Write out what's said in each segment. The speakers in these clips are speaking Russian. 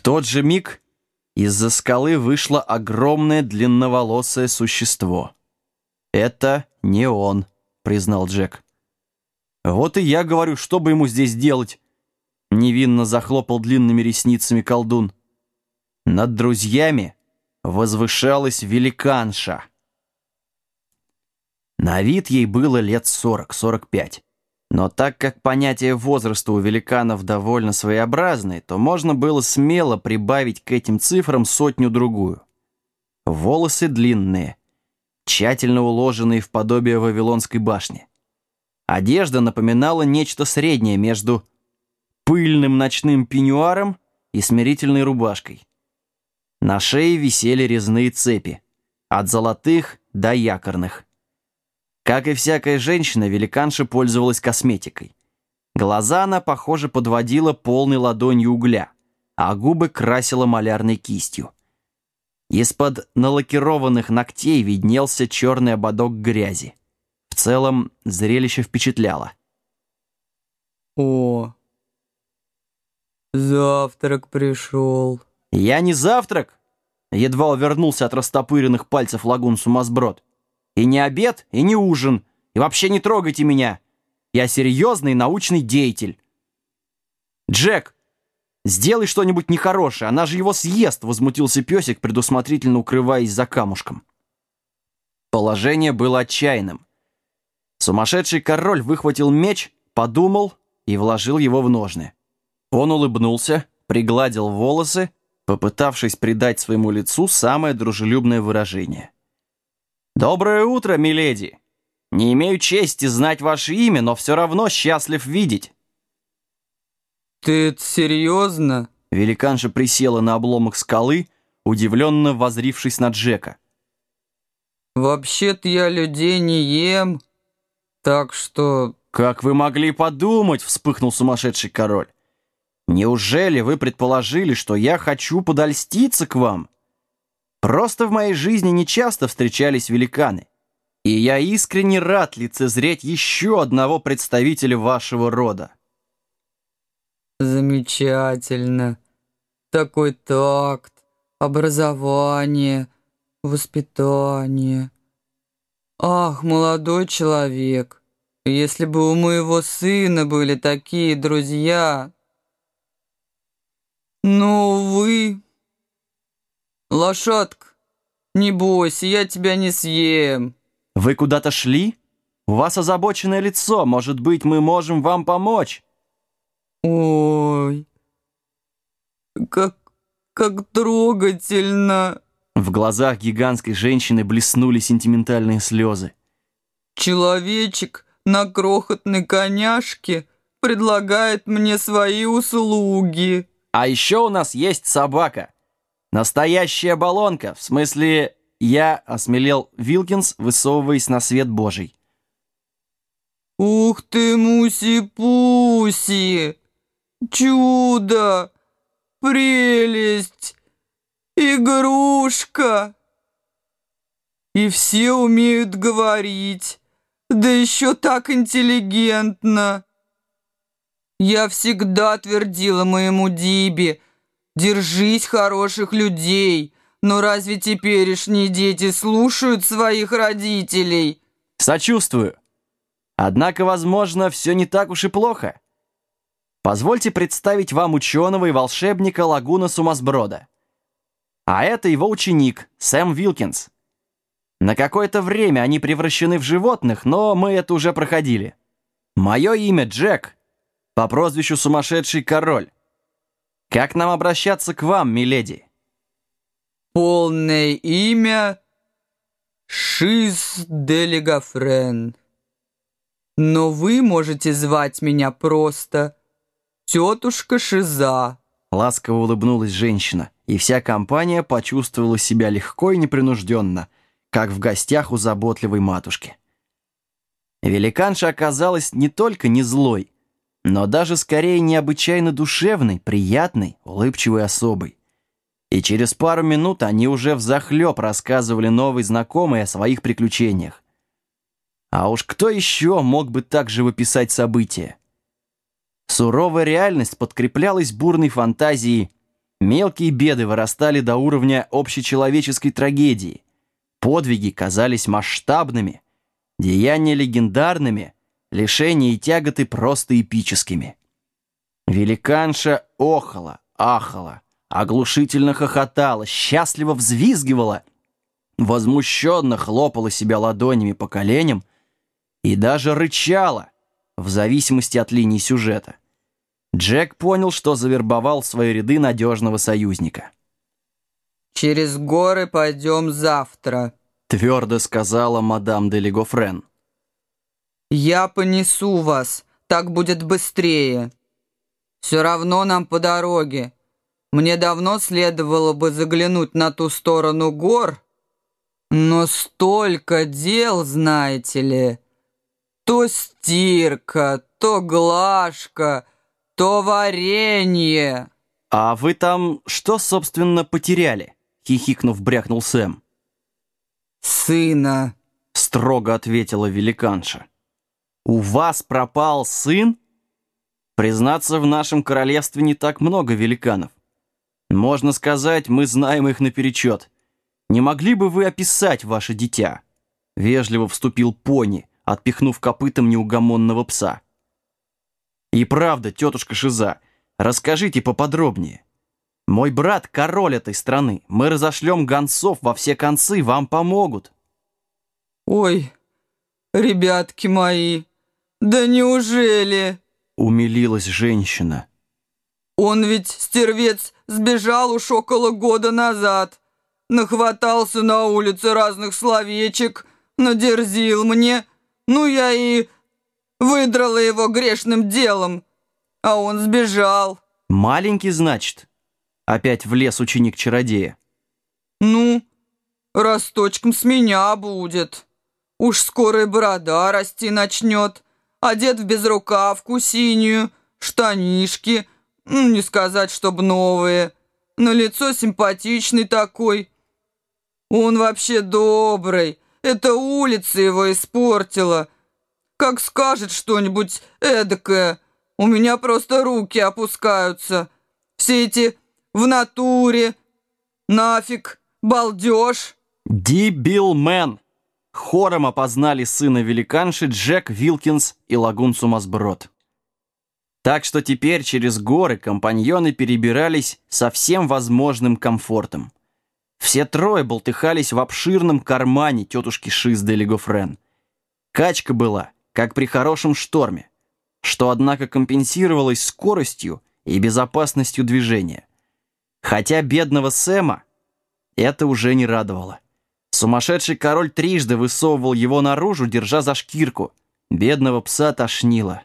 тот же миг из-за скалы вышло огромное длинноволосое существо. «Это не он», — признал Джек. «Вот и я говорю, что бы ему здесь делать?» — невинно захлопал длинными ресницами колдун. Над друзьями возвышалась великанша. На вид ей было лет 40-45. Но так как понятие возраста у великанов довольно своеобразное, то можно было смело прибавить к этим цифрам сотню-другую. Волосы длинные, тщательно уложенные в подобие Вавилонской башни. Одежда напоминала нечто среднее между пыльным ночным пеньюаром и смирительной рубашкой. На шее висели резные цепи, от золотых до якорных. Как и всякая женщина, великанша пользовалась косметикой. Глаза она, похоже, подводила полной ладонью угля, а губы красила малярной кистью. Из-под налакированных ногтей виднелся черный ободок грязи. В целом, зрелище впечатляло. О, завтрак пришел. «Я не завтрак!» Едва увернулся от растопыренных пальцев лагун Сумасброд. «И не обед, и не ужин, и вообще не трогайте меня. Я серьезный научный деятель». «Джек, сделай что-нибудь нехорошее, она же его съест», — возмутился песик, предусмотрительно укрываясь за камушком. Положение было отчаянным. Сумасшедший король выхватил меч, подумал и вложил его в ножны. Он улыбнулся, пригладил волосы, попытавшись придать своему лицу самое дружелюбное выражение. «Доброе утро, миледи! Не имею чести знать ваше имя, но все равно счастлив видеть». Ты это серьезно? Великанша присела на обломок скалы, удивленно воззрившись на Джека. Вообще-то я людей не ем, так что... «Как вы могли подумать?» — вспыхнул сумасшедший король. «Неужели вы предположили, что я хочу подольститься к вам? Просто в моей жизни нечасто встречались великаны, и я искренне рад лицезреть еще одного представителя вашего рода». Замечательно. Такой такт, образование, воспитание. Ах, молодой человек, если бы у моего сына были такие друзья... Но, увы... Лошадка, не бойся, я тебя не съем. «Вы куда-то шли? У вас озабоченное лицо. Может быть, мы можем вам помочь?» Ой, как трогательно. В глазах гигантской женщины блеснули сентиментальные слезы. Человечек на крохотной коняшке предлагает мне свои услуги. «А еще у нас есть собака. Настоящая баллонка. В смысле, я осмелел Вилкинс, высовываясь на свет Божий». Ух ты, Муси-Пуси! Чудо! Прелесть! Игрушка! И все умеют говорить, да еще так интеллигентно. Я всегда твердила моему Дибе: держись хороших людей, но разве теперешние дети слушают своих родителей? «Сочувствую. Однако, возможно, все не так уж и плохо. Позвольте представить вам ученого и волшебника Лагуна Сумасброда. А это его ученик, Сэм Вилкинс. На какое-то время они превращены в животных, но мы это уже проходили. Мое имя Джек, по прозвищу Сумасшедший Король. Как нам обращаться к вам, миледи?» Полное имя Шиз де Легафрен. Но вы можете звать меня просто тетушка Шиза. Ласково улыбнулась женщина, и вся компания почувствовала себя легко и непринужденно, как в гостях у заботливой матушки. Великанша оказалась не только не злой, но даже скорее необычайно душевной, приятной, улыбчивой особой. И через пару минут они уже взахлеб рассказывали новой знакомой о своих приключениях. А уж кто еще мог бы так живописать события? Суровая реальность подкреплялась бурной фантазией Мелкие беды вырастали до уровня общечеловеческой трагедии. Подвиги казались масштабными, деяния легендарными, лишения и тяготы просто эпическими. Великанша охала, ахала, оглушительно хохотала, счастливо взвизгивала, возмущенно хлопала себя ладонями по коленям и даже рычала, в зависимости от линии сюжета. Джек понял, что завербовал в свои ряды надежного союзника. «Через горы пойдем завтра», — твердо сказала мадам де Легофрен. «Я понесу вас, так будет быстрее. Все равно нам по дороге. Мне давно следовало бы заглянуть на ту сторону гор, но столько дел, знаете ли. То стирка, то глажка, то варенье». «А вы там что, собственно, потеряли?» — хихикнув, брякнул Сэм. «Сына», — строго ответила великанша. «У вас пропал сын? Признаться, в нашем королевстве не так много великанов. Можно сказать, мы знаем их наперечет. Не могли бы вы описать ваше дитя?» Вежливо вступил пони, отпихнув копытом неугомонного пса. «И правда, тетушка Шиза, расскажите поподробнее. Мой брат — король этой страны. Мы разошлем гонцов во все концы, вам помогут». «Ой, ребятки мои, да неужели?» — умилилась женщина. «Он ведь, стервец, сбежал уж около года назад. Нахватался на улице разных словечек, надерзил мне. Ну, я и выдрала его грешным делом, а он сбежал». «Маленький, значит?» — опять влез ученик-чародея. «Ну, росточком с меня будет. Уж скоро и борода расти начнет, одет в безрукавку синюю, штанишки, не сказать, чтоб новые, на лицо симпатичный такой. Он вообще добрый, эта улица его испортила. Как скажет что-нибудь эдакое, у меня просто руки опускаются. Все эти в натуре, нафиг, балдеж». «Дибилмен!» Хором опознали сына великанши Джек Вилкинс и Лагун Сумасброд. Так что теперь через горы компаньоны перебирались со всем возможным комфортом. Все трое болтыхались в обширном кармане тетушки Шиз де Легофрен. Качка была, как при хорошем шторме, что, однако, компенсировалось скоростью и безопасностью движения. Хотя бедного Сэма это уже не радовало. Сумасшедший король трижды высовывал его наружу, держа за шкирку. Бедного пса тошнило.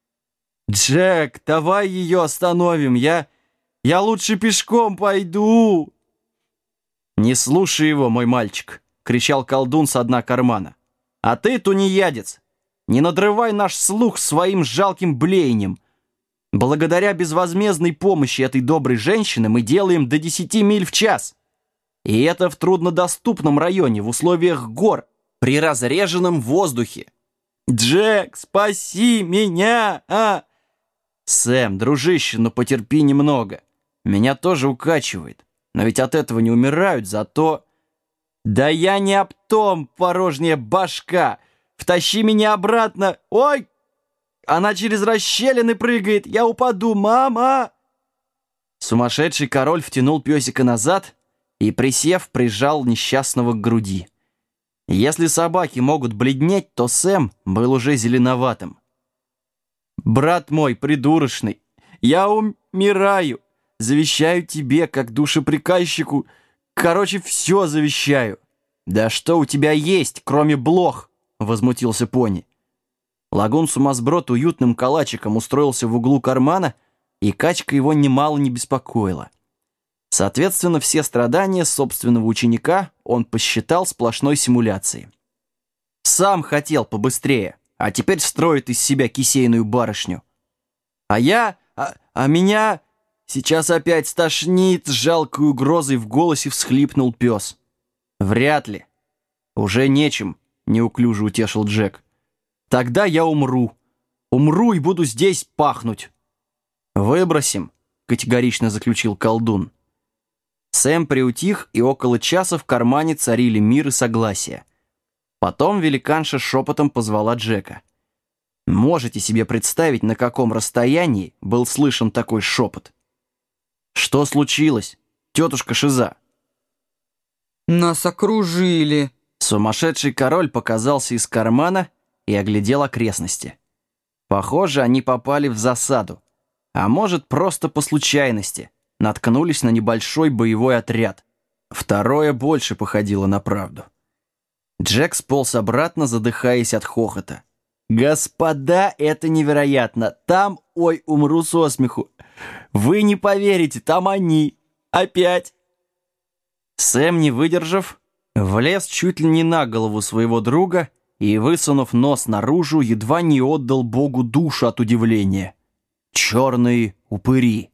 «Джек, давай ее остановим, я лучше пешком пойду!» «Не слушай его, мой мальчик!» — кричал колдун со дна кармана. «А ты, тунеядец, не надрывай наш слух своим жалким блеянием. Благодаря безвозмездной помощи этой доброй женщины мы делаем до 10 миль в час. И это в труднодоступном районе, в условиях гор, при разреженном воздухе. Джек, спаси меня, а!» «Сэм, дружище, ну потерпи немного. Меня тоже укачивает. Но ведь от этого не умирают, зато...» «Да я не об том, порожняя башка! Втащи меня обратно! Ой! Она через расщелины прыгает! Я упаду, мама!» Сумасшедший король втянул песика назад и, присев, прижал несчастного к груди. Если собаки могут бледнеть, то Сэм был уже зеленоватым. «Брат мой придурочный, я умираю! Завещаю тебе, как душеприказчику, короче, все завещаю!» «Да что у тебя есть, кроме блох?» — возмутился пони. Лагун Сумасброд уютным калачиком устроился в углу кармана, и качка его немало не беспокоила. Соответственно, все страдания собственного ученика он посчитал сплошной симуляцией. Сам хотел побыстрее, а теперь строит из себя кисейную барышню. А меня сейчас опять стошнит!» — с жалкой угрозой в голосе всхлипнул пес. «Вряд ли. Уже нечем», — неуклюже утешил Джек. «Тогда я умру. Умру и буду здесь пахнуть». «Выбросим», — категорично заключил колдун. Сэм приутих, и около часа в кармане царили мир и согласие. Потом великанша шепотом позвала Джека. Можете себе представить, на каком расстоянии был слышен такой шепот? «Что случилось, тетушка Шиза?» «Нас окружили». Сумасшедший король показался из кармана и оглядел окрестности. Похоже, они попали в засаду. А может, просто по случайности наткнулись на небольшой боевой отряд. Второе больше походило на правду. Джек сполз обратно, задыхаясь от хохота. «Господа, это невероятно! Там, ой, умру со смеху! Вы не поверите, там они! Опять!» Сэм, не выдержав, влез чуть ли не на голову своего друга и, высунув нос наружу, едва не отдал Богу душу от удивления. Черные упыри.